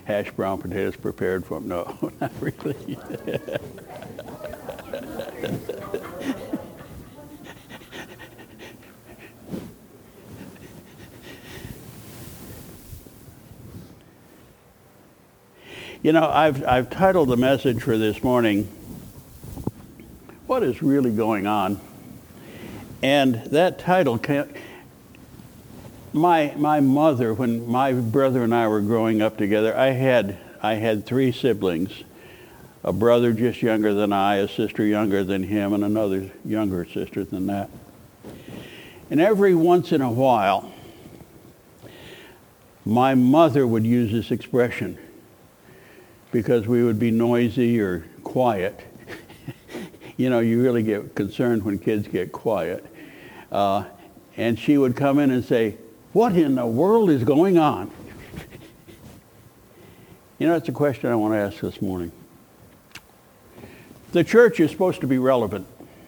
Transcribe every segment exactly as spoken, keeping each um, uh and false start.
hash brown potatoes prepared for them. No, not really. You know, I've, I've titled the message for this morning, What is Really Going On? And that title, can't, my, my mother, when my brother and I were growing up together, I had, I had three siblings, a brother just younger than I, a sister younger than him, and another younger sister than that. And every once in a while, my mother would use this expression, because we would be noisy or quiet. You know, you really get concerned when kids get quiet. Uh, and she would come in and say, "What in the world is going on?" You know, that's a question I want to ask this morning. The church is supposed to be relevant.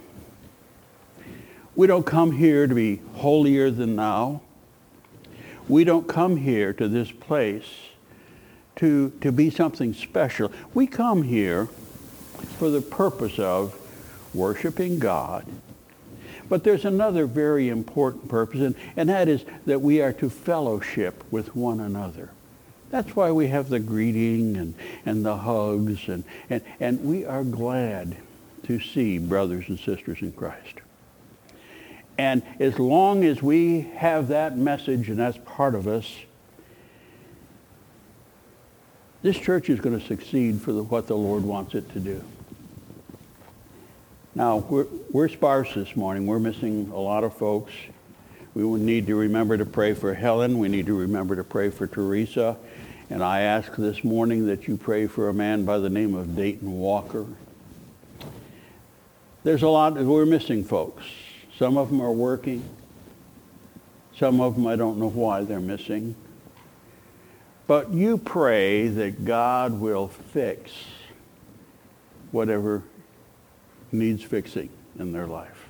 We don't come here to be holier than thou. We don't come here to this place to, to be something special. We come here for the purpose of worshiping God. But there's another very important purpose, and, and that is that we are to fellowship with one another. That's why we have the greeting and, and the hugs, and, and, and we are glad to see brothers and sisters in Christ. And as long as we have that message, and that's part of us, this church is going to succeed for the, what the Lord wants it to do. Now, we're, we're sparse this morning. We're missing a lot of folks. We will need to remember to pray for Helen. We need to remember to pray for Teresa. And I ask this morning that you pray for a man by the name of Dayton Walker. There's a lot, we're missing folks. Some of them are working. Some of them I don't know why they're missing. But you pray that God will fix whatever needs fixing in their life.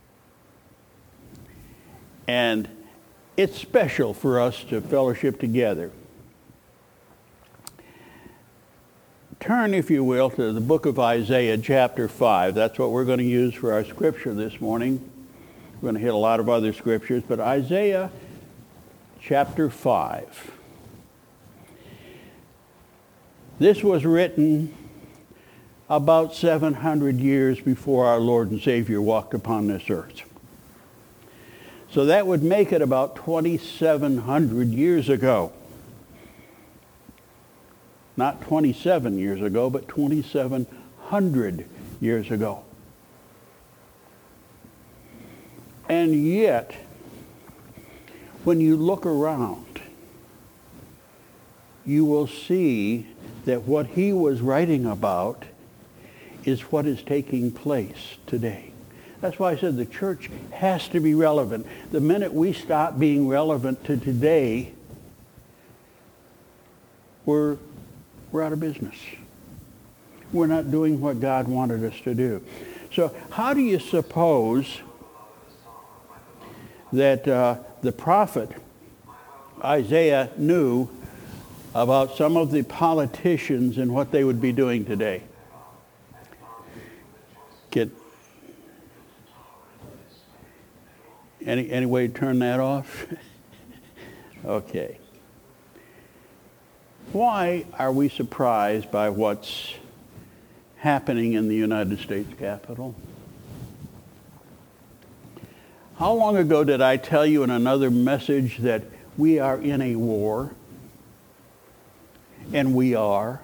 And it's special for us to fellowship together. Turn, if you will, to the book of Isaiah, chapter five. That's what we're going to use for our scripture this morning. We're going to hit a lot of other scriptures, but Isaiah chapter five. This was written about seven hundred years before our Lord and Savior walked upon this earth. So that would make it about twenty-seven hundred years ago. Not twenty-seven years ago, but twenty-seven hundred years ago. And yet, when you look around, you will see that what he was writing about is what is taking place today. That's why I said the church has to be relevant. The minute we stop being relevant to today, we're, we're out of business. We're not doing what God wanted us to do. So how do you suppose that uh, the prophet Isaiah knew about some of the politicians and what they would be doing today? Get any any way to turn that off? Okay. Why are we surprised by what's happening in the United States Capitol? How long ago did I tell you in another message that we are in a war? And we are.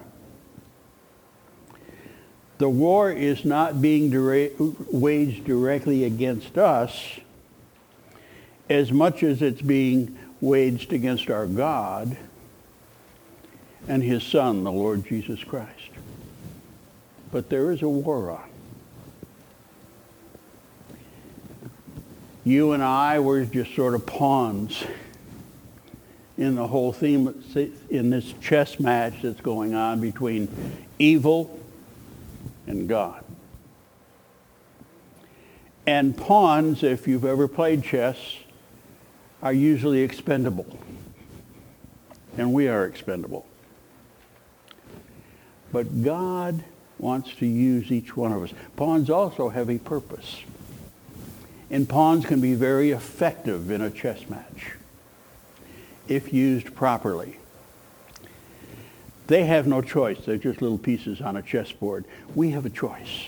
The war is not being dire- waged directly against us as much as it's being waged against our God and his Son, the Lord Jesus Christ. But there is a war on. You and I were just sort of pawns in the whole theme, in this chess match that's going on between evil and God. And pawns, if you've ever played chess, are usually expendable. And we are expendable. But God wants to use each one of us. Pawns also have a purpose. And pawns can be very effective in a chess match if used properly. They have no choice. They're just little pieces on a chessboard. We have a choice.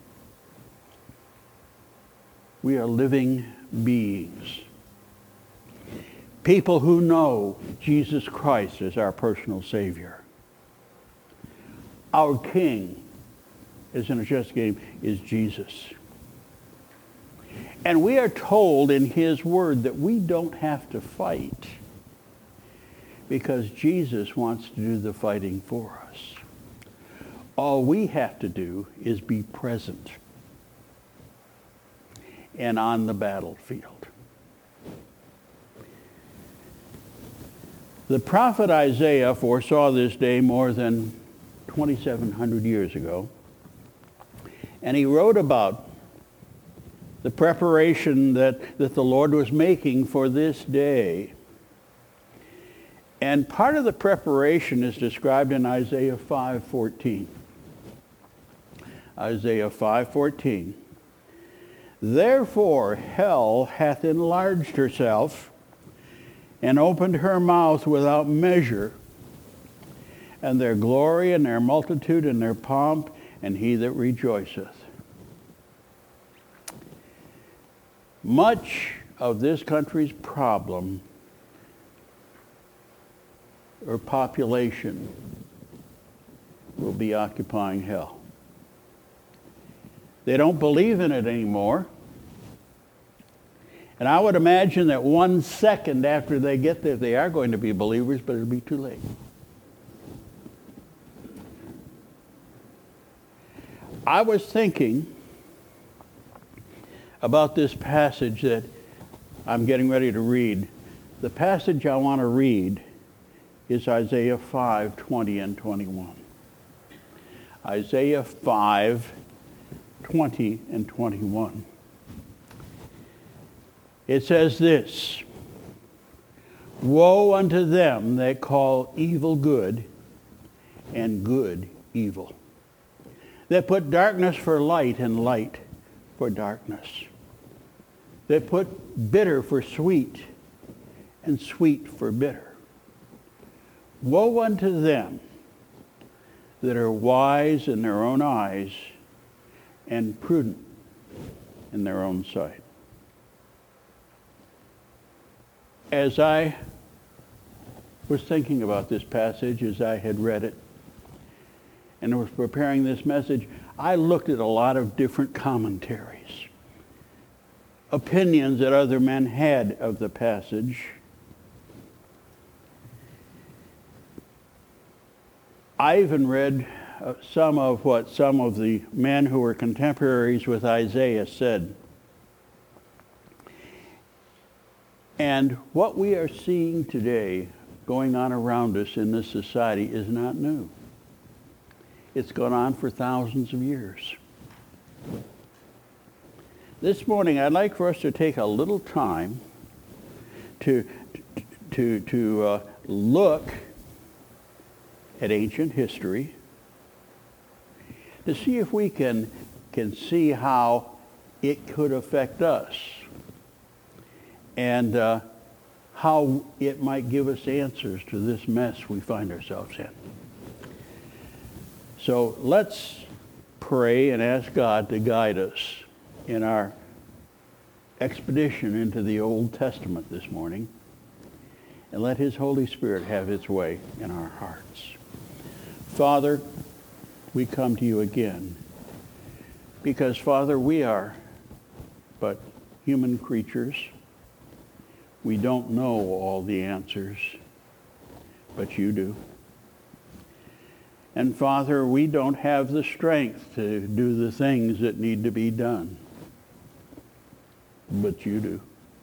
We are living beings. People who know Jesus Christ as our personal Savior. Our King, as in a chess game, is Jesus. And we are told in his word that we don't have to fight because Jesus wants to do the fighting for us. All we have to do is be present and on the battlefield. The prophet Isaiah foresaw this day more than twenty-seven hundred years ago, and he wrote about the preparation that, that the Lord was making for this day. And part of the preparation is described in Isaiah five fourteen. Isaiah five fourteen. Therefore hell hath enlarged herself and opened her mouth without measure, and their glory and their multitude and their pomp, and he that rejoiceth. Much of this country's problem or population will be occupying hell. They don't believe in it anymore. And I would imagine that one second after they get there, they are going to be believers, but it'll be too late. I was thinking about this passage that I'm getting ready to read. The passage I want to read is Isaiah five twenty and twenty-one. Isaiah five twenty and twenty-one. It says this: Woe unto them that call evil good and good evil, that put darkness for light and light for darkness, that put bitter for sweet and sweet for bitter. Woe unto them that are wise in their own eyes and prudent in their own sight. As I was thinking about this passage, as I had read it, and was preparing this message, I looked at a lot of different commentaries, opinions that other men had of the passage. I even read uh, some of what some of the men who were contemporaries with Isaiah said. And what we are seeing today going on around us in this society is not new. It's gone on for thousands of years. This morning, I'd like for us to take a little time to, to, to uh, look at ancient history to see if we can, can see how it could affect us and uh, how it might give us answers to this mess we find ourselves in. So let's pray and ask God to guide us in our expedition into the Old Testament this morning, and let his Holy Spirit have its way in our hearts. Father, we come to you again because, Father, we are but human creatures. We don't know all the answers, but you do. And Father, we don't have the strength to do the things that need to be done, but you do.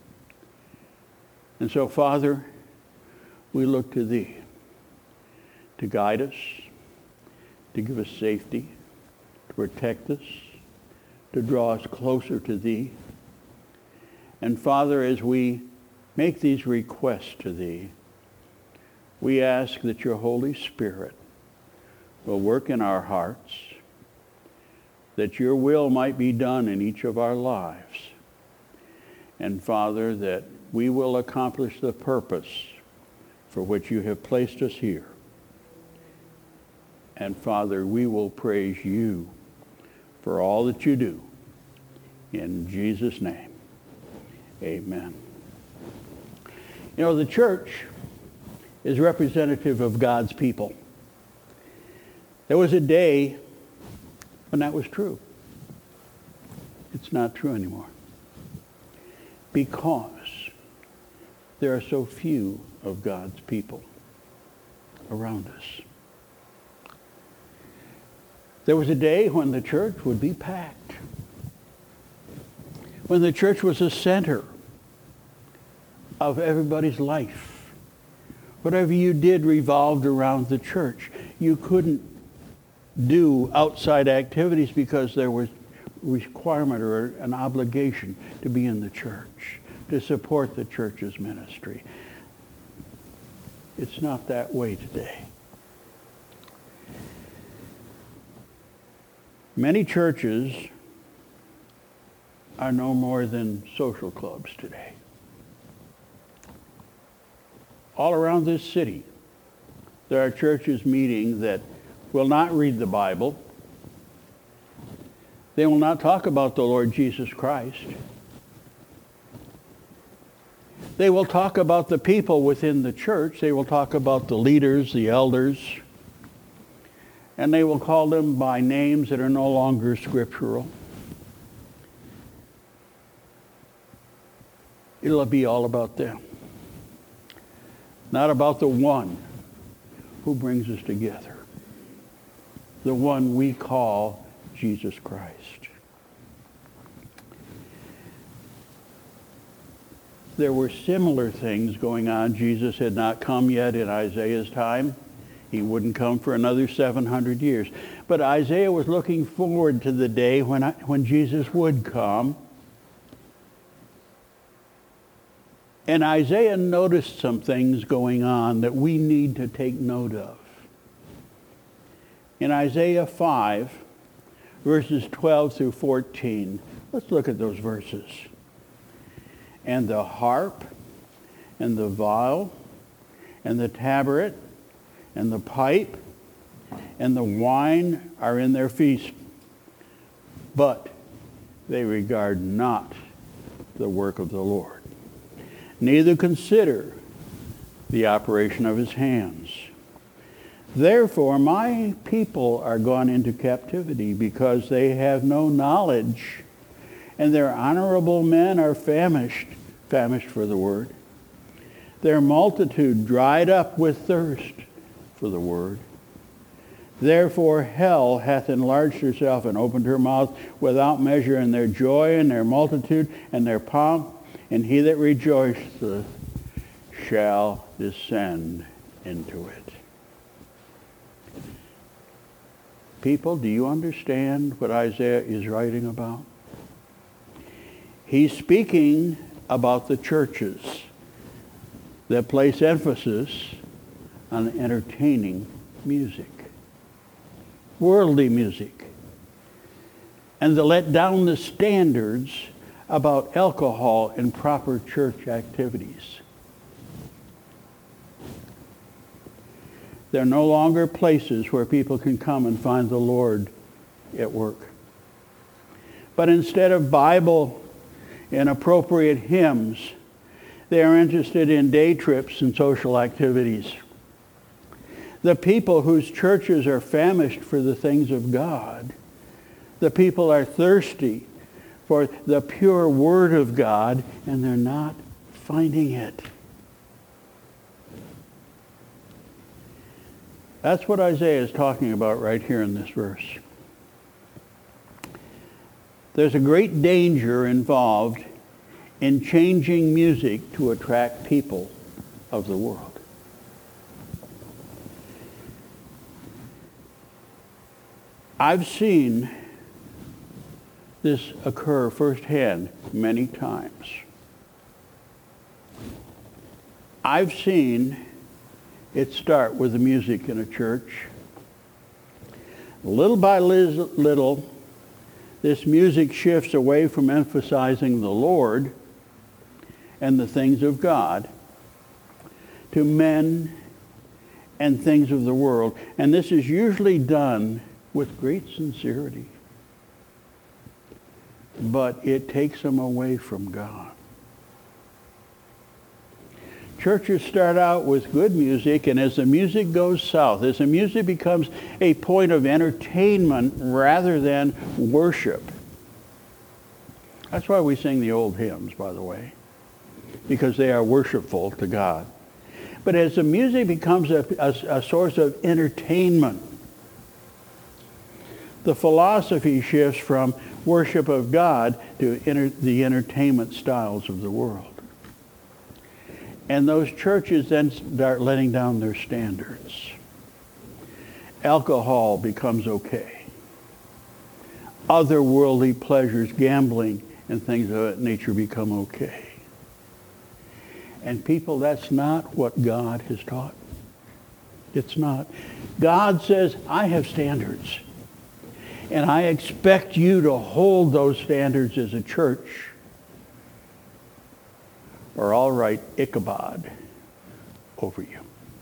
And so, Father, we look to thee to guide us, to give us safety, to protect us, to draw us closer to thee. And Father, as we make these requests to thee, we ask that your Holy Spirit will work in our hearts, that your will might be done in each of our lives. And Father, that we will accomplish the purpose for which you have placed us here. And Father, we will praise you for all that you do. In Jesus' name, amen. You know, the church is representative of God's people. There was a day when that was true. It's not true anymore. Because there are so few of God's people around us. There was a day when the church would be packed. When the church was the center of everybody's life. Whatever you did revolved around the church. You couldn't do outside activities because there was requirement or an obligation to be in the church, to support the church's ministry. It's not that way today. Many churches are no more than social clubs today. All around this city, there are churches meeting that will not read the Bible. They will not talk about the Lord Jesus Christ. They will talk about the people within the church. They will talk about the leaders, the elders, and they will call them by names that are no longer scriptural. It'll be all about them. Not about the one who brings us together. The one we call Jesus Christ. There were similar things going on. Jesus had not come yet in Isaiah's time. He wouldn't come for another seven hundred years. But Isaiah was looking forward to the day when, I, when Jesus would come. And Isaiah noticed some things going on that we need to take note of. In Isaiah five, verses twelve through fourteen, let's look at those verses. And the harp, and the viol, and the tabret, and the pipe, and the wine are in their feast. But they regard not the work of the Lord, neither consider the operation of his hands. Therefore my people are gone into captivity, because they have no knowledge, and their honorable men are famished, famished for the word. Their multitude dried up with thirst for the word. Therefore hell hath enlarged herself and opened her mouth without measure in their joy and their multitude and their pomp, and he that rejoiceth shall descend into it. People, do you understand what Isaiah is writing about? He's speaking about the churches that place emphasis on entertaining music, worldly music, and to let down the standards about alcohol and proper church activities. They're no longer places where people can come and find the Lord at work. But instead of Bible and appropriate hymns, they are interested in day trips and social activities. The people whose churches are famished for the things of God, the people are thirsty for the pure Word of God, and they're not finding it. That's what Isaiah is talking about right here in this verse. There's a great danger involved in changing music to attract people of the world. I've seen this occur firsthand many times. I've seen it start with the music in a church, Little by little, this music shifts away from emphasizing the Lord and the things of God to men and things of the world. And this is usually done with great sincerity. But it takes them away from God. Churches start out with good music, and as the music goes south, as the music becomes a point of entertainment rather than worship. That's why we sing the old hymns, by the way, because they are worshipful to God. But as the music becomes a, a, a source of entertainment, the philosophy shifts from worship of God to enter, the entertainment styles of the world. And those churches then start letting down their standards. Alcohol becomes okay. Other worldly pleasures, gambling, and things of that nature become okay. And people, that's not what God has taught. It's not. God says, I have standards. And I expect you to hold those standards as a church, or I'll write Ichabod over you.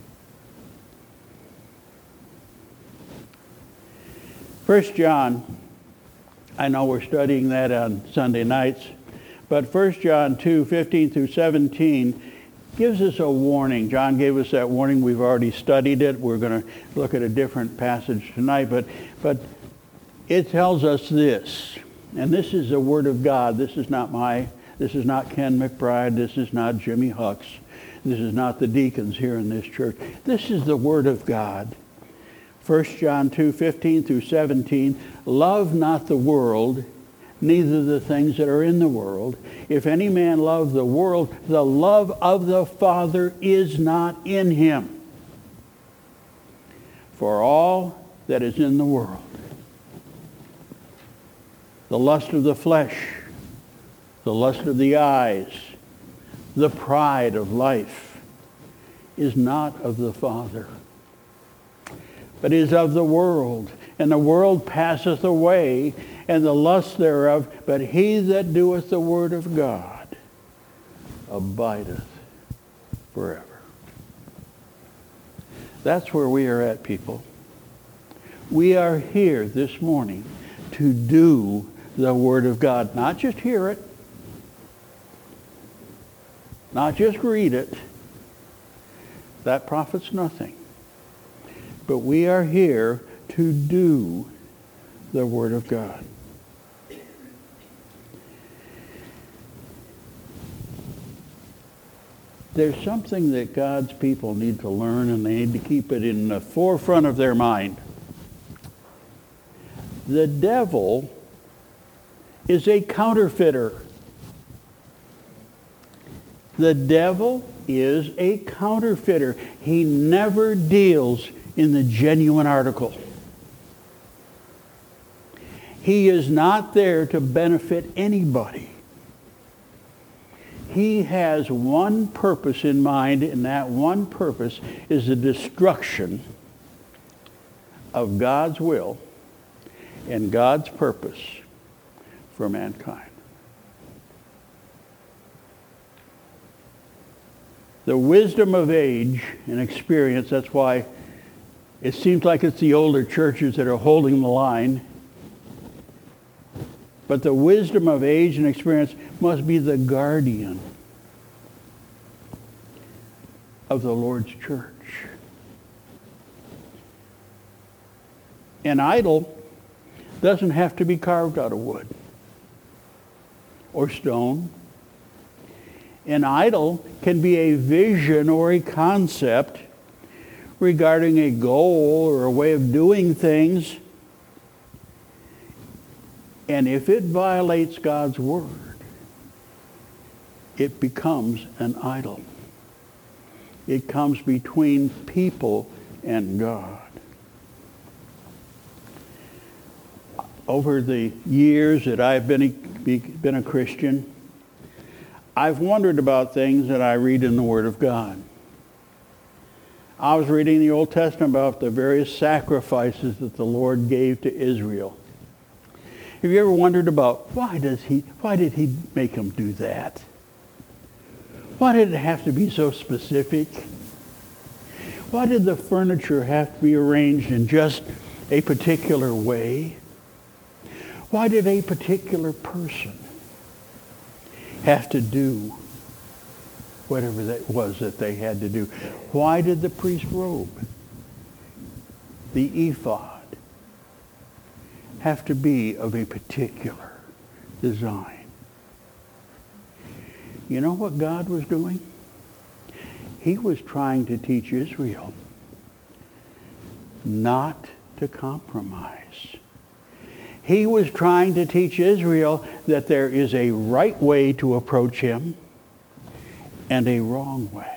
First John, I know we're studying that on Sunday nights, but First John two, fifteen through seventeen gives us a warning. John gave us that warning. We've already studied it. We're going to look at a different passage tonight, but but it tells us this, and this is the Word of God. This is not my This is not Ken McBride. This is not Jimmy Hucks. This is not the deacons here in this church. This is the Word of God. First John two, fifteen through seventeen. Love not the world, neither the things that are in the world. If any man love the world, the love of the Father is not in him. For all that is in the world, the lust of the flesh, the lust of the eyes, the pride of life, is not of the Father, but is of the world. And the world passeth away, and the lust thereof, but he that doeth the word of God abideth forever. That's where we are at, people. We are here this morning to do the Word of God. Not just hear it, not just read it. That profits nothing. But we are here to do the Word of God. There's something that God's people need to learn, and they need to keep it in the forefront of their mind. The devil is a counterfeiter. The devil is a counterfeiter. He never deals in the genuine article. He is not there to benefit anybody. He has one purpose in mind, and that one purpose is the destruction of God's will and God's purpose for mankind. The wisdom of age and experience, that's why it seems like it's the older churches that are holding the line. But the wisdom of age and experience must be the guardian of the Lord's church. An idol doesn't have to be carved out of wood or stone. An idol can be a vision or a concept regarding a goal or a way of doing things. And if it violates God's word, it becomes an idol. It comes between people and God. Over the years that I've been a, been a Christian, I've wondered about things that I read in the Word of God. I was reading the Old Testament about the various sacrifices that the Lord gave to Israel. Have you ever wondered about why does he, why did he make them do that? Why did it have to be so specific? Why did the furniture have to be arranged in just a particular way? Why did a particular person have to do whatever that was that they had to do? Why did the priest robe, the ephod, have to be of a particular design? You know what God was doing? He was trying to teach Israel not to compromise. He was trying to teach Israel that there is a right way to approach him and a wrong way.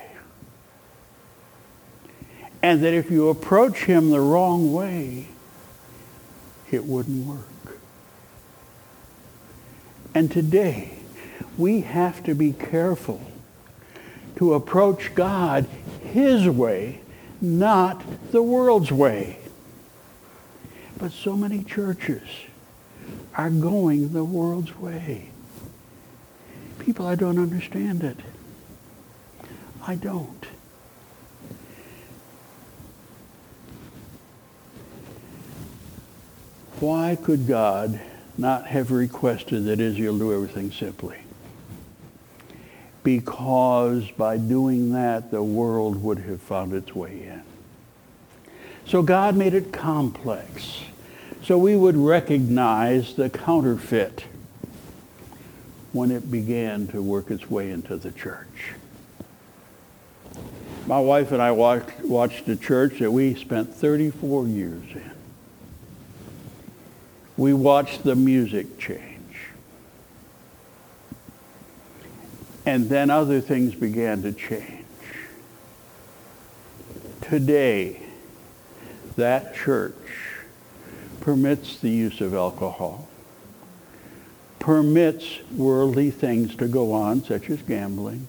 And that if you approach him the wrong way, it wouldn't work. And today, we have to be careful to approach God his way, not the world's way. But so many churches are going the world's way. People, I don't understand it. I don't. Why could God not have requested that Israel do everything simply? Because by doing that, the world would have found its way in. So God made it complex, so we would recognize the counterfeit when it began to work its way into the church. My wife and I watched, watched a church that we spent thirty-four years in. We watched the music change. And then other things began to change. Today, that church permits the use of alcohol, permits worldly things to go on, such as gambling,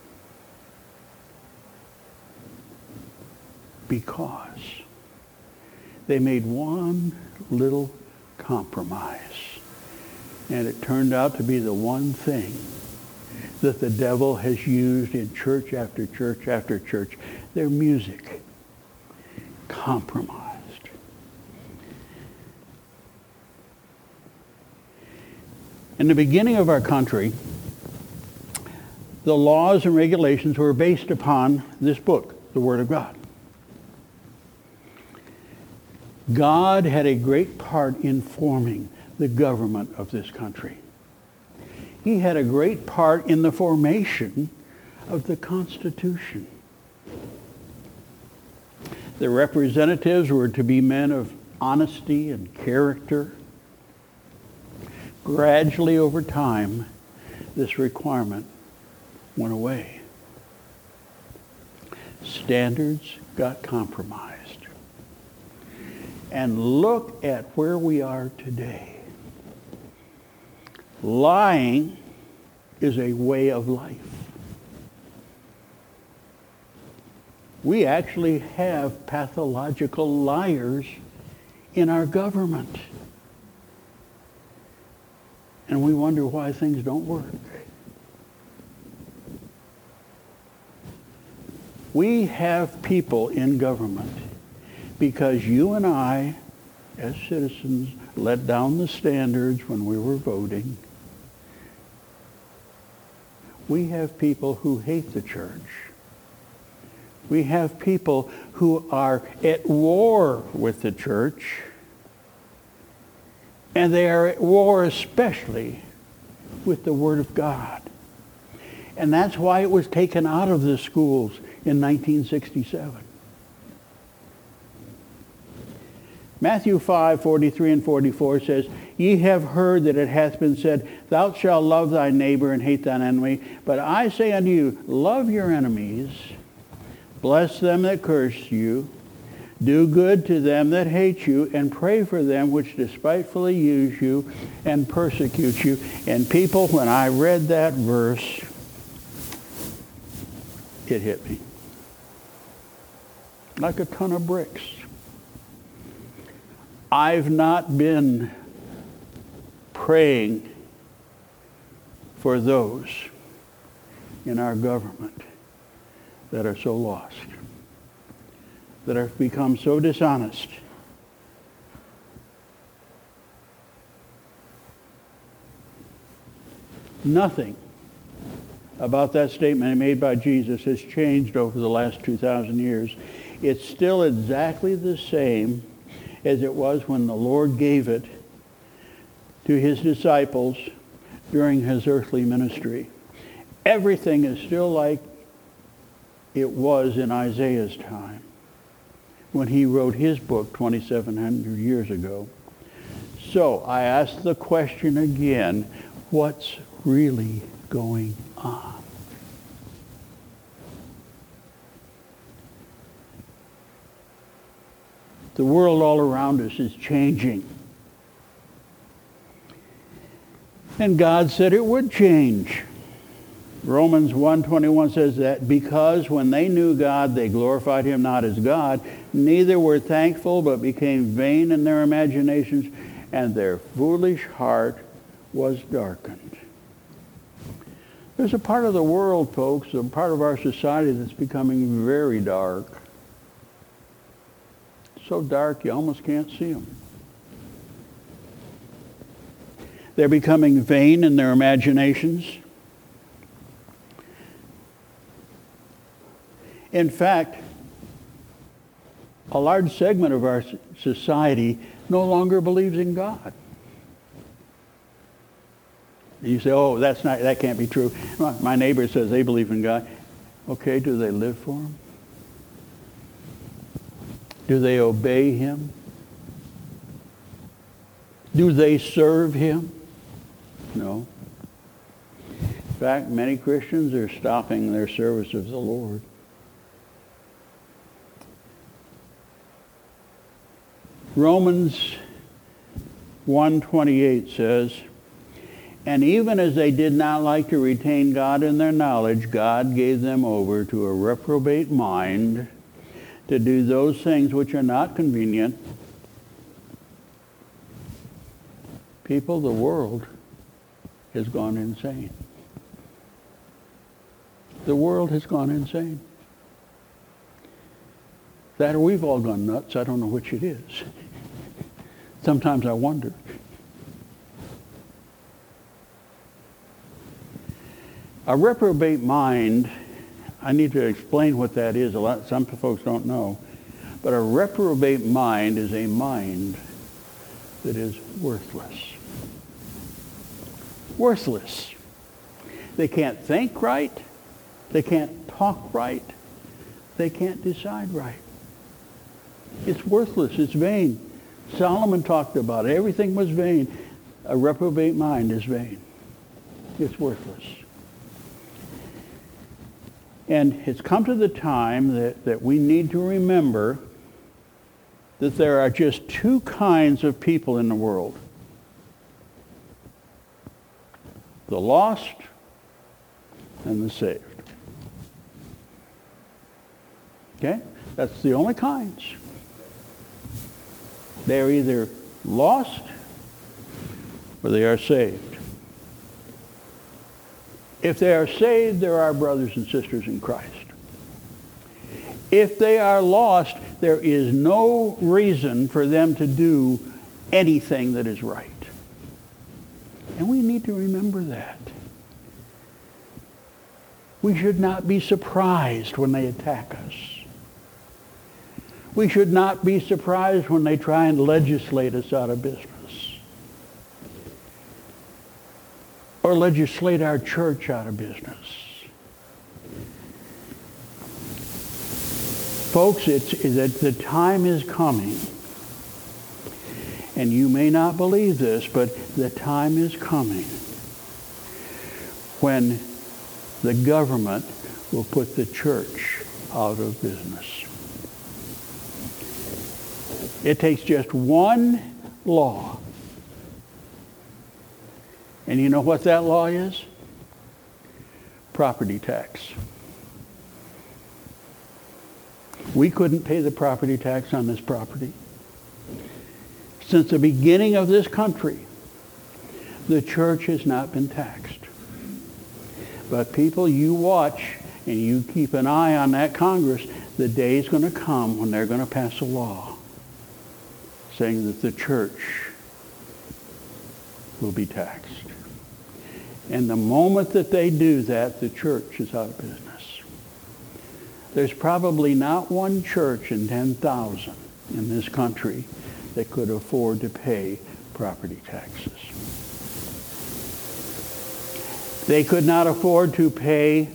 because they made one little compromise. And it turned out to be the one thing that the devil has used in church after church after church. Their music. Compromised. In the beginning of our country, the laws and regulations were based upon this book, the Word of God. God had a great part in forming the government of this country. He had a great part in the formation of the Constitution. The representatives were to be men of honesty and character. Gradually over time, this requirement went away. Standards got compromised. And look at where we are today. Lying is a way of life. We actually have pathological liars in our government. And we wonder why things don't work. We have people in government because you and I, as citizens, let down the standards when we were voting. We have people who hate the church. We have people who are at war with the church. And they are at war especially with the Word of God. And that's why it was taken out of the schools in nineteen sixty-seven. Matthew five, forty-three and forty-four says, Ye have heard that it hath been said, Thou shalt love thy neighbor and hate thine enemy. But I say unto you, love your enemies, bless them that curse you, do good to them that hate you, and pray for them which despitefully use you and persecute you. And people, when I read that verse, it hit me. like a ton of bricks. I've not been praying for those in our government that are so lost, that have become so dishonest. Nothing about that statement made by Jesus has changed over the last two thousand years. It's still exactly the same as it was when the Lord gave it to his disciples during his earthly ministry. Everything is still like it was in Isaiah's time when he wrote his book twenty-seven hundred years ago. So I ask the question again, what's really going on? The world all around us is changing. And God said it would change. Romans one twenty-one says that because when they knew God, they glorified him not as God, neither were thankful, but became vain in their imaginations, and their foolish heart was darkened. There's a part of the world, folks, a part of our society that's becoming very dark. So dark you almost can't see them. They're becoming vain in their imaginations. In fact, a large segment of our society no longer believes in God. You say, oh, that's not, that can't be true. My neighbor says they believe in God. Okay, do they live for him? Do they obey him? Do they serve him? No. In fact, many Christians are stopping their service of the Lord. Romans one twenty-eight says, and even as they did not like to retain God in their knowledge, God gave them over to a reprobate mind to do those things which are not convenient. People, the world has gone insane. The world has gone insane. That or we've all gone nuts. I don't know which it is. Sometimes I wonder. A reprobate mind, I need to explain what that is. A lot, some folks don't know. But a reprobate mind is a mind that is worthless. Worthless. They can't think right. They can't talk right. They can't decide right. It's worthless. It's vain. Solomon talked about it. Everything was vain. A reprobate mind is vain. It's worthless. And it's come to the time that, that we need to remember that there are just two kinds of people in the world. The lost and the saved. Okay? That's the only kinds. They're either lost or they are saved. If they are saved, they're our brothers and sisters in Christ. If they are lost, there is no reason for them to do anything that is right. And we need to remember that. We should not be surprised when they attack us. We should not be surprised when they try and legislate us out of business. Or legislate our church out of business. Folks, it's, it's, the time is coming. And you may not believe this, but the time is coming when the government will put the church out of business. It takes just one law. And you know what that law is? Property tax. We couldn't pay the property tax on this property. Since the beginning of this country, the church has not been taxed. But people, you watch and you keep an eye on that Congress. The day is going to come when they're going to pass a law saying that the church will be taxed. And the moment that they do that, the church is out of business. There's probably not one church in ten thousand in this country that could afford to pay property taxes. They could not afford to pay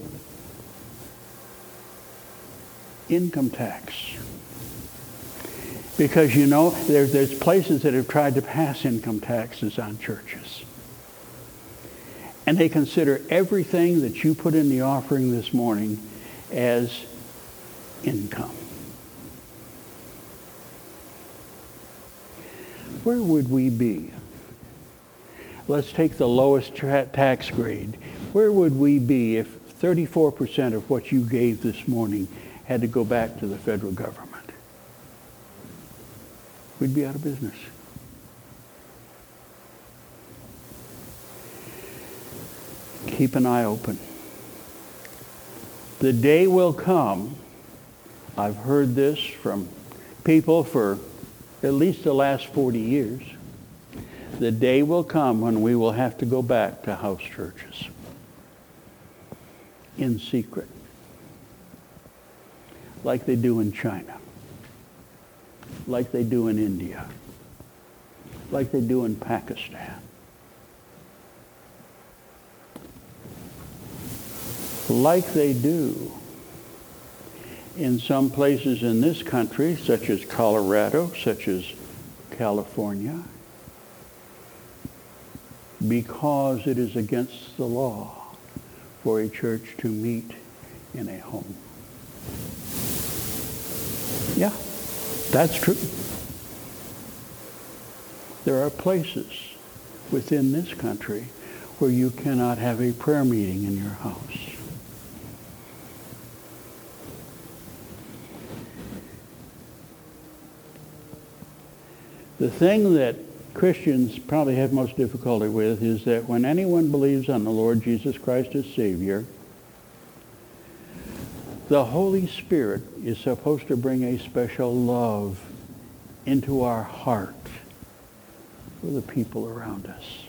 income tax. Because, you know, there, there's places that have tried to pass income taxes on churches. And they consider everything that you put in the offering this morning as income. Where would we be? Let's take the lowest tra- tax grade. Where would we be if thirty-four percent of what you gave this morning had to go back to the federal government? We'd be out of business. Keep an eye open. The day will come, I've heard this from people for at least the last forty years, the day will come when we will have to go back to house churches in secret, like they do in China, like they do in India, like they do in Pakistan. Like they do in some places in this country, such as Colorado, such as California, because it is against the law for a church to meet in a home. Yeah, that's true. There are places within this country where you cannot have a prayer meeting in your house. The thing that Christians probably have most difficulty with is that when anyone believes on the Lord Jesus Christ as Savior, the Holy Spirit is supposed to bring a special love into our heart for the people around us.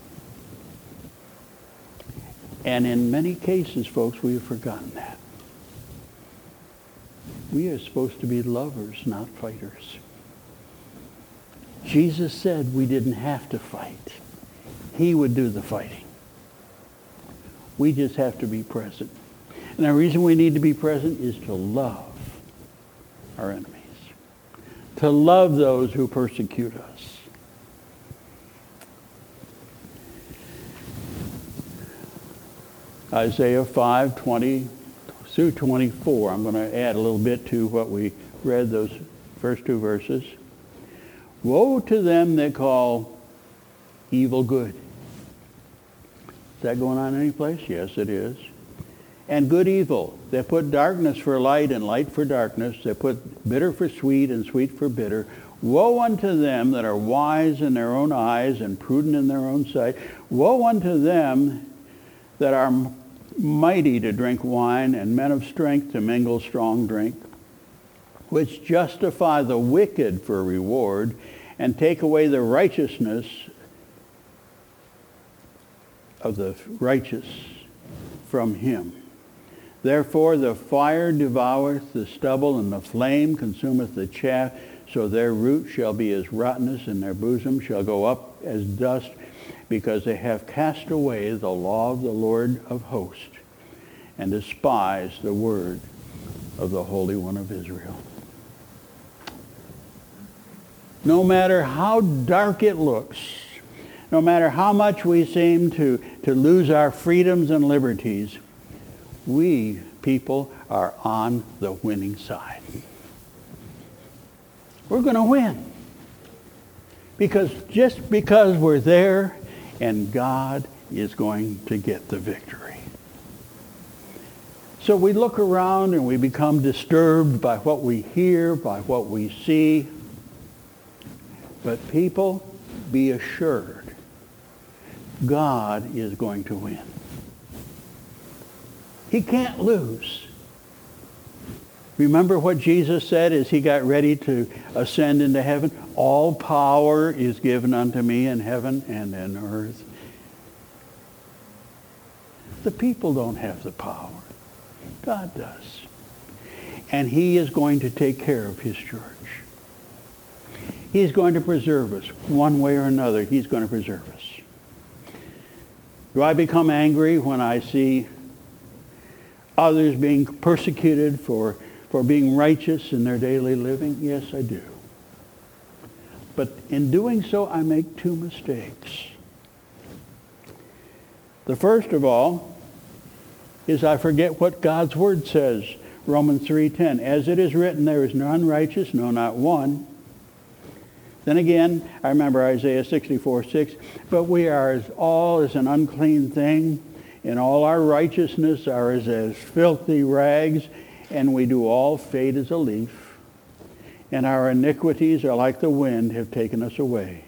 And in many cases, folks, we have forgotten that. We are supposed to be lovers, not fighters. Jesus said we didn't have to fight. He would do the fighting. We just have to be present. And the reason we need to be present is to love our enemies, to love those who persecute us. Isaiah five, twenty through twenty-four. I'm going to add a little bit to what we read, those first two verses. Woe to them that call evil good. Is that going on any place? Yes, it is. And good evil. They put darkness for light and light for darkness. They put bitter for sweet and sweet for bitter. Woe unto them that are wise in their own eyes and prudent in their own sight. Woe unto them that are mighty to drink wine and men of strength to mingle strong drink, which justify the wicked for reward and take away the righteousness of the righteous from him. Therefore the fire devoureth the stubble, and the flame consumeth the chaff, so their root shall be as rottenness, and their bosom shall go up as dust, because they have cast away the law of the Lord of hosts, and despised the word of the Holy One of Israel. No matter how dark it looks, no matter how much we seem to, to lose our freedoms and liberties, we people are on the winning side. We're going to win. Because just because we're there, and God is going to get the victory. So we look around and we become disturbed by what we hear, by what we see. But people, be assured, God is going to win. He can't lose. Remember what Jesus said as he got ready to ascend into heaven? All power is given unto me in heaven and in earth. The people don't have the power. God does. And he is going to take care of his church. He's going to preserve us one way or another. He's going to preserve us. Do I become angry when I see others being persecuted for, for being righteous in their daily living? Yes, I do. But in doing so, I make two mistakes. The first of all is I forget what God's word says. Romans three ten. As it is written, there is none righteous, no, not one. Then again, I remember Isaiah sixty-four six. But we are as all as an unclean thing, and all our righteousness are as, as filthy rags, and we do all fade as a leaf, and our iniquities are like the wind, have taken us away.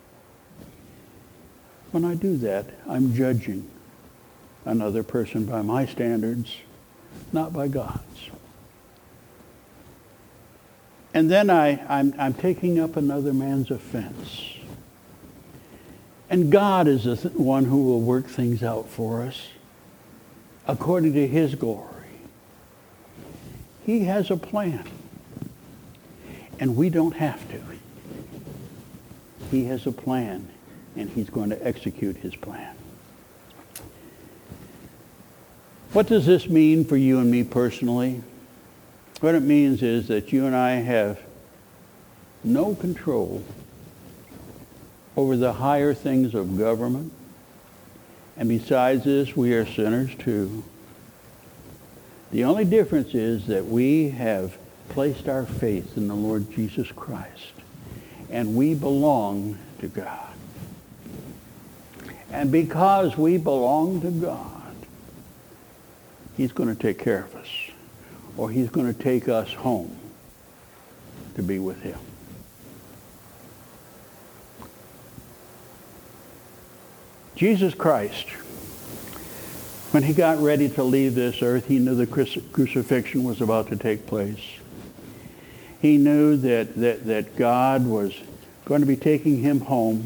When I do that, I'm judging another person by my standards, not by God's. And then I, I'm, I'm taking up another man's offense. And God is the th- one who will work things out for us according to his glory. He has a plan. And we don't have to. He has a plan, and he's going to execute his plan. What does this mean for you and me personally? What it means is that you and I have no control over the higher things of government. And besides this, we are sinners too. The only difference is that we have placed our faith in the Lord Jesus Christ. And we belong to God. And because we belong to God, he's going to take care of us. Or he's going to take us home to be with him. Jesus Christ, when he got ready to leave this earth, he knew the crucifixion was about to take place. He knew that, that, that God was going to be taking him home.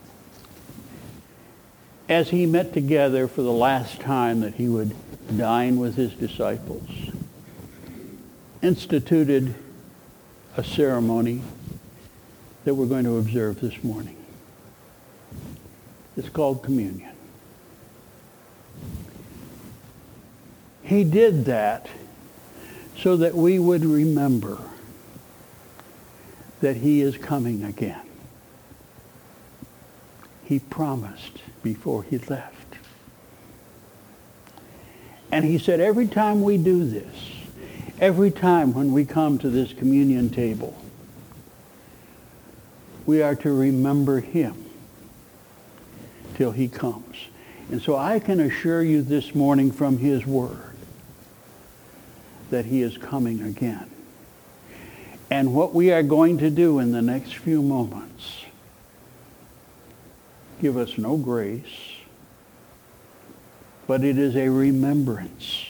As he met together for the last time that he would dine with his disciples, instituted a ceremony that we're going to observe this morning. It's called communion. He did that so that we would remember that he is coming again. He promised before he left. And he said every time we do this, every time when we come to this communion table, we are to remember him till he comes. And so I can assure you this morning from his word that he is coming again. And what we are going to do in the next few moments give us no grace, but it is a remembrance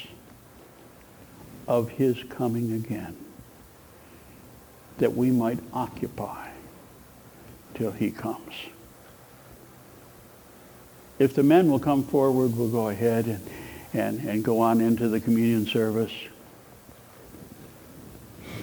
of his coming again, that we might occupy till he comes. If the men will come forward, we'll go ahead and, and, and go on into the communion service.